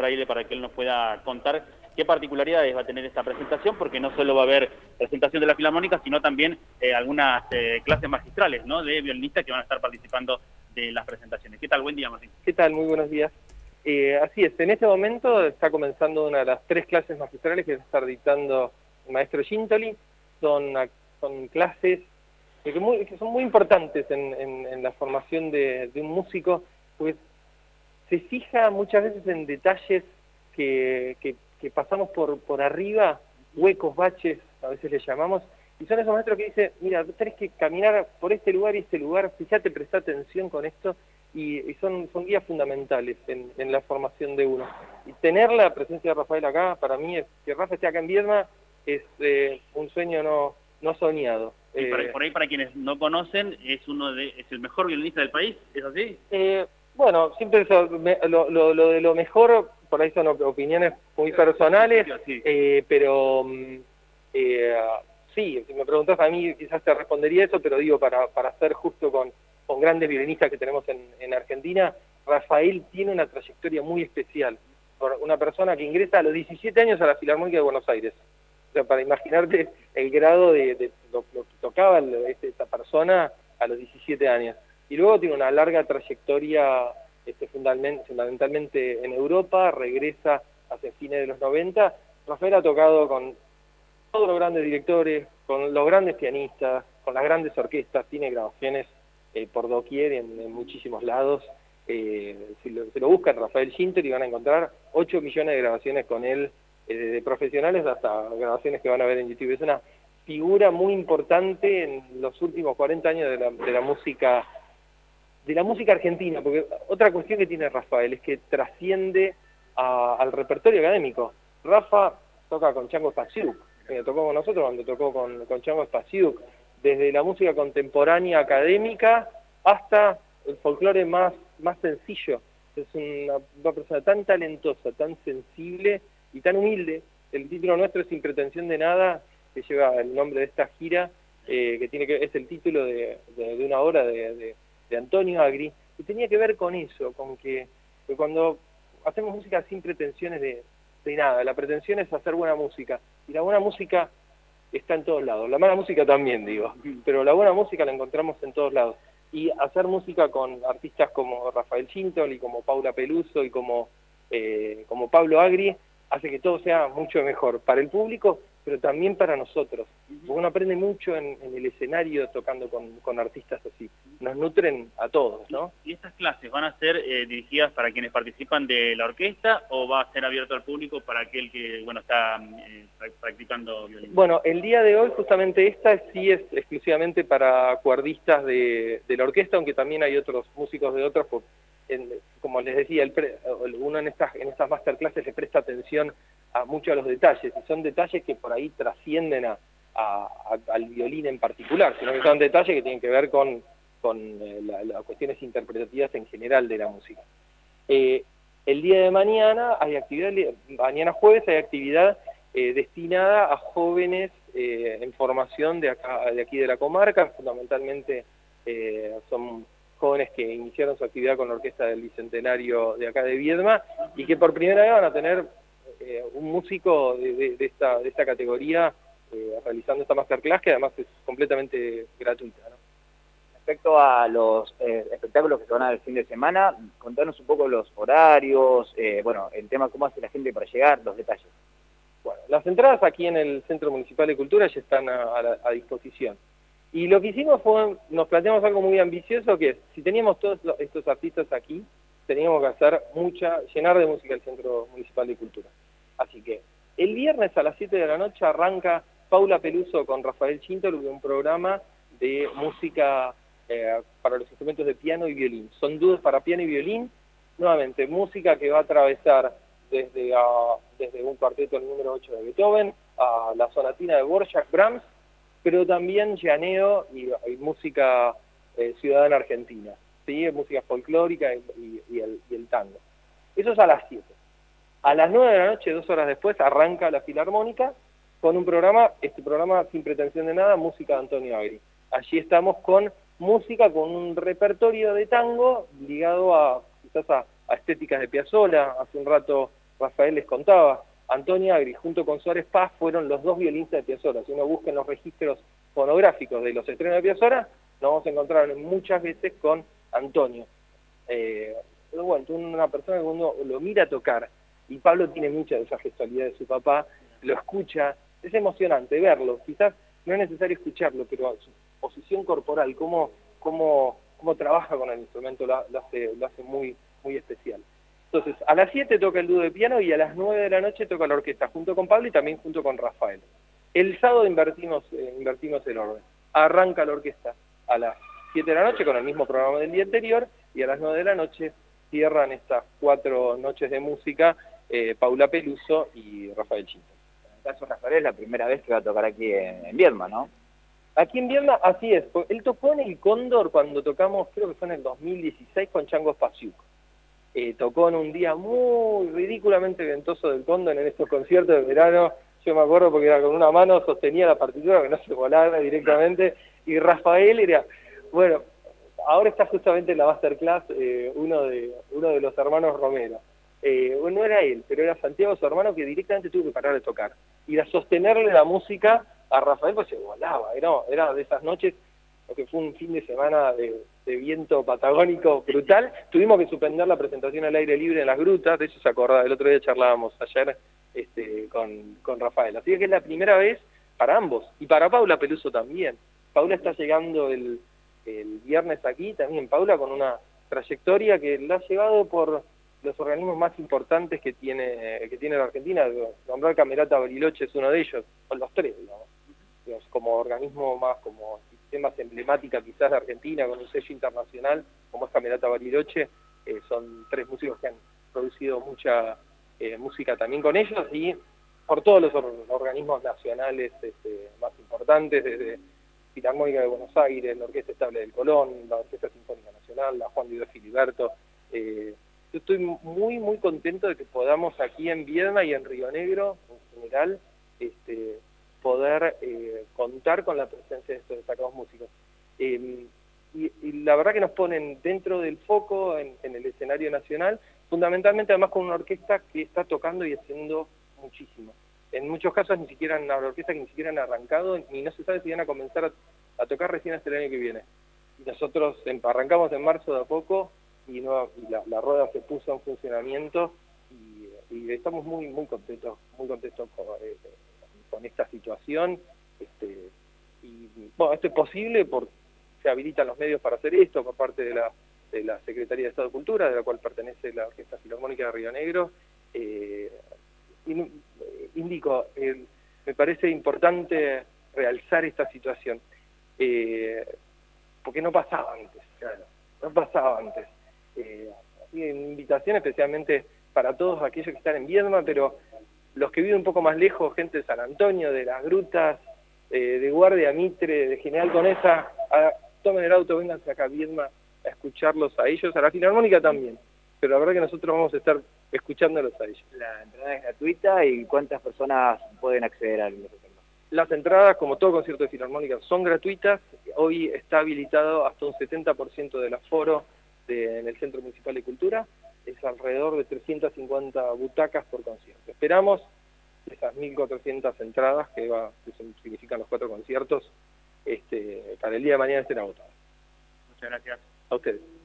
Fraile para que él nos pueda contar qué particularidades va a tener esta presentación, porque no solo va a haber presentación de la Filarmónica, sino también algunas clases magistrales, ¿no?, de violinistas que van a estar participando de las presentaciones. ¿Qué tal? Buen día, Martín. ¿Qué tal? Muy buenos días. Así es, en este momento está comenzando una de las 3 clases magistrales que va a estar dictando el maestro Gintoli. Son clases que son muy importantes en la formación de un músico, pues se fija muchas veces en detalles que pasamos por arriba, huecos, baches, a veces le llamamos, y son esos maestros que dicen, mira, tenés que caminar por este lugar y este lugar, fíjate, presta atención con esto, y son guías fundamentales en la formación de uno. Y tener la presencia de Rafael acá, para mí, que Rafa esté acá en Viedma, es un sueño no soñado. Y por ahí, para quienes no conocen, es el mejor violinista del país, ¿es así? Bueno, siempre lo de lo mejor, por ahí son opiniones muy personales, Sí. Pero sí, si me preguntas a mí quizás te respondería eso, pero digo, para ser justo con grandes violinistas que tenemos en Argentina, Rafael tiene una trayectoria muy especial. Una persona que ingresa a los 17 años a la Filarmónica de Buenos Aires. O sea, para imaginarte el grado de lo que tocaba esta persona a los 17 años. Y luego tiene una larga trayectoria fundamentalmente en Europa, regresa hacia fines de los 90. Rafael ha tocado con todos los grandes directores, con los grandes pianistas, con las grandes orquestas, tiene grabaciones por doquier en muchísimos lados. Si lo buscan Rafael Gintoli van a encontrar 8 millones de grabaciones con él, de profesionales hasta grabaciones que van a ver en YouTube. Es una figura muy importante en los últimos 40 años de la música argentina, porque otra cuestión que tiene Rafael es que trasciende al repertorio académico. Rafa toca con Chango Spasiuk, tocó con nosotros cuando tocó con Chango Spasiuk, desde la música contemporánea académica hasta el folclore más sencillo. Es una persona tan talentosa, tan sensible y tan humilde. El título nuestro es Sin Pretensión de Nada, que lleva el nombre de esta gira, es el título de una obra de Antonio Agri, y tenía que ver con eso, con que cuando hacemos música sin pretensiones de nada, la pretensión es hacer buena música, y la buena música está en todos lados, la mala música también, digo, pero la buena música la encontramos en todos lados, y hacer música con artistas como Rafael Gintoli, como Paula Peluso y como Pablo Agri, hace que todo sea mucho mejor para el público, pero también para nosotros. Uno aprende mucho en el escenario tocando con artistas así. Nos nutren a todos, ¿no? ¿Y estas clases van a ser dirigidas para quienes participan de la orquesta o va a ser abierto al público para aquel que está practicando violín? Bueno, el día de hoy justamente esta sí es exclusivamente para cuerdistas de la orquesta, aunque también hay otros músicos de otros. Como les decía, uno en estas masterclasses le presta atención a muchos de los detalles, y son detalles que por ahí trascienden al violín en particular, sino que son detalles que tienen que ver con las cuestiones interpretativas en general de la música. El día de mañana hay actividad, mañana jueves hay actividad destinada a jóvenes en formación de aquí de la comarca, fundamentalmente son jóvenes que iniciaron su actividad con la orquesta del Bicentenario de acá de Viedma, y que por primera vez van a tener un músico de esta categoría realizando esta masterclass, que además es completamente gratuita, ¿no? Respecto a los espectáculos que se van a dar el fin de semana, contanos un poco los horarios, el tema cómo hace la gente para llegar, los detalles. Bueno, las entradas aquí en el Centro Municipal de Cultura ya están a disposición. Y lo que hicimos fue, nos planteamos algo muy ambicioso, que es, si teníamos todos estos artistas aquí, teníamos que hacer llenar de música el Centro Municipal de Cultura. Así que el viernes a las 7 de la noche arranca Paula Peluso con Rafael Gintoli, un programa de música para los instrumentos de piano y violín. Son dúos para piano y violín, nuevamente, música que va a atravesar desde un cuarteto el número 8 de Beethoven, a la sonatina de Dvorak, Brahms, pero también llaneo y música ciudadana argentina, ¿sí? Música folclórica y el tango. Eso es a las 7. A las 9 de la noche, 2 horas después, arranca la Filarmónica con un programa, sin pretensión de nada, música de Antonio Agri. Allí estamos con música, con un repertorio de tango ligado quizás a estéticas de Piazzolla. Hace un rato Rafael les contaba, Antonio Agri junto con Suárez Paz fueron los dos violinistas de Piazzolla. Si uno busca en los registros fonográficos de los estrenos de Piazzolla, nos vamos a encontrar muchas veces con Antonio. Pero bueno, una persona que uno lo mira tocar, y Pablo tiene mucha de esa gestualidad de su papá, lo escucha, es emocionante verlo, quizás no es necesario escucharlo, pero su posición corporal, cómo trabaja con el instrumento, lo hace muy, muy especial. Entonces, a las 7 toca el dúo de piano y a las 9 de la noche toca la orquesta, junto con Pablo y también junto con Rafael. El sábado invertimos el orden. Arranca la orquesta a las 7 de la noche con el mismo programa del día anterior y a las 9 de la noche cierran estas 4 noches de música Paula Peluso y Rafael Chinto. En el caso de Rafael es la primera vez que va a tocar aquí en Viedma, ¿no? Aquí en Viedma, así es. Él tocó en el Cóndor cuando tocamos, creo que fue en el 2016 con Chango Spasiuk. Tocó en un día muy ridículamente ventoso del Cóndor en estos conciertos de verano. Yo me acuerdo porque era con una mano sostenía la partitura que no se volara directamente. Y Rafael era, bueno, ahora está justamente en la masterclass uno de los hermanos Romero. No era él, pero era Santiago, su hermano, que directamente tuvo que parar de tocar. Y a sostenerle la música a Rafael, pues se volaba. Era de esas noches, lo que fue un fin de semana de viento patagónico brutal. Tuvimos que suspender la presentación al aire libre en las grutas, de eso se acordaba, el otro día charlábamos ayer con Rafael. Así que es la primera vez para ambos, y para Paula Peluso también. Paula está llegando el viernes aquí, también Paula con una trayectoria que la ha llevado por los organismos más importantes que tiene la Argentina. Nombrar Camerata Bariloche es uno de ellos, son los tres, digamos, como organismo más, como sistema emblemática quizás de Argentina, con un sello internacional, como es Camerata Bariloche. Son 3 músicos que han producido mucha música también con ellos, y por todos los organismos nacionales más importantes, desde Filarmónica de Buenos Aires, la Orquesta Estable del Colón, la Orquesta Sinfónica Nacional, la Juan Guido Filiberto. Yo estoy muy, muy contento de que podamos aquí en Viedma y en Río Negro, en general, poder contar con la presencia de estos destacados músicos. Y la verdad que nos ponen dentro del foco en el escenario nacional, fundamentalmente además con una orquesta que está tocando y haciendo muchísimo. En muchos casos ni siquiera una orquesta que ni siquiera han arrancado, ni no se sabe si van a comenzar a tocar recién hasta el año que viene. Y nosotros arrancamos en marzo de a poco, y la rueda se puso en funcionamiento, y estamos muy contentos con esta situación. Y bueno, esto es posible porque se habilitan los medios para hacer esto por parte de la Secretaría de Estado de Cultura, de la cual pertenece la Orquesta Filarmónica de Río Negro. Indico, me parece importante realzar esta situación, porque no pasaba antes, no pasaba antes. Así que invitación especialmente para todos aquellos que están en Viedma, pero los que viven un poco más lejos, gente de San Antonio, de las grutas, de Guardia Mitre, de General Conesa, tomen el auto, vénganse acá a Viedma a escucharlos a ellos, a la Filarmónica también, pero la verdad que nosotros vamos a estar escuchándolos a ellos. La entrada es gratuita, ¿y cuántas personas pueden acceder a los reservas? Las entradas, como todo concierto de Filarmónica, son gratuitas. Hoy está habilitado hasta un 70% del aforo en el Centro Municipal de Cultura. Es alrededor de 350 butacas por concierto. Esperamos esas 1.400 entradas, que significan los 4 conciertos, para el día de mañana estén agotadas. Muchas gracias. A ustedes.